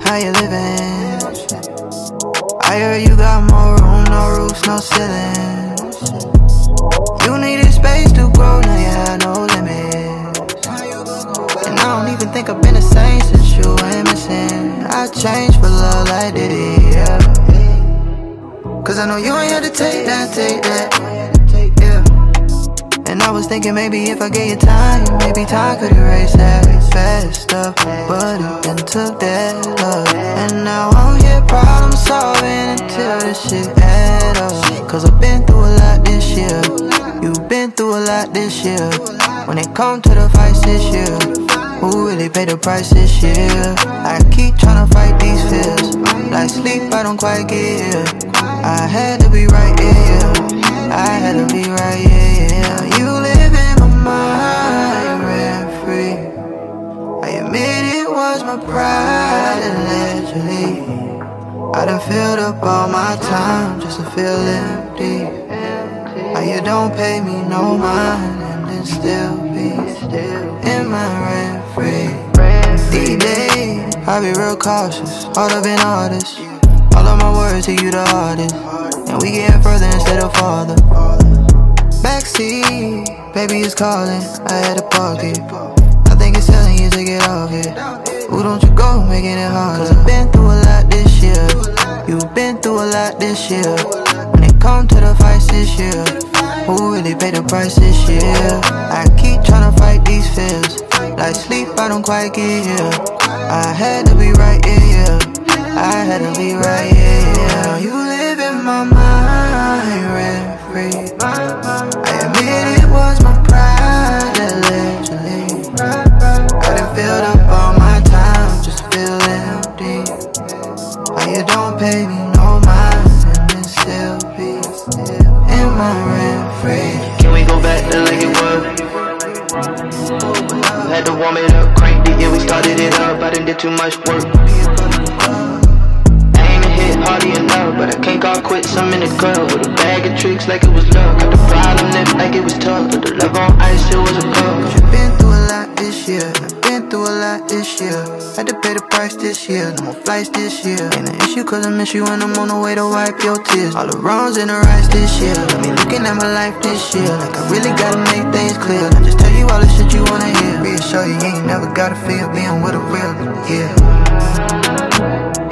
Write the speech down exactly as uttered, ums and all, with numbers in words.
how you living? I heard you got more room, no roofs, no ceilings. You needed space to grow, now you had no limits. And I don't even think I've been the same since you went missing. I changed for love like Diddy, yeah. Cause I know you ain't had to take that, take that, yeah. And I was thinking maybe if I gave you time, maybe time could erase that bad stuff. But it then took that love. And now I'm here problem solving until this shit add up. Cause I've been through a lot this year. You've been through a lot this year. When it come to the fights this year, who really paid the price this year? I keep tryna fight these fears. Like sleep, I don't quite get here. I had to be right, yeah. I had to be right, yeah. You live in my mind, rent free. I admit it was my pride, allegedly. I done filled up all my time just to feel empty. How you don't pay me no mind and then still be in my rent free. These days, I be real cautious, hard up in artists. All of my words to you the hardest, and we getting further instead of farther. Backseat, baby is calling, I had to park it. I think it's telling you to get off it. Ooh, don't you go making it harder. Cause I've been through a lot this year. You've been through a lot this year. When it come to the fights this year, who really paid the price this year? I keep tryna fight these fears. Like sleep, I don't quite get here. I had to be right, yeah, yeah. I had to be right, yeah, yeah. You live in my mind, rent free. I admit it was my pride, allegedly. I done filled up all my time, just feel empty. Why you don't pay me no mind, and then still be in my rent free. Can we go back to like it was? Had to warm it up, cranked it, yeah, we started it up. I done did too much work. Hardy enough, but I can't call quits, I'm in the club with a bag of tricks like it was love. Got the problem left like it was tough, but the love on ice, it was a cup. Cause you been through a lot this year, I've been through a lot this year. Had to pay the price this year, no more flights this year. Ain't an issue cause I miss you and I'm on the way to wipe your tears. All the wrongs and the rights this year, got me looking at my life this year. Like I really gotta make things clear, I just tell you all the shit you wanna hear. Reassure you, you ain't never gotta feel being with a real, yeah.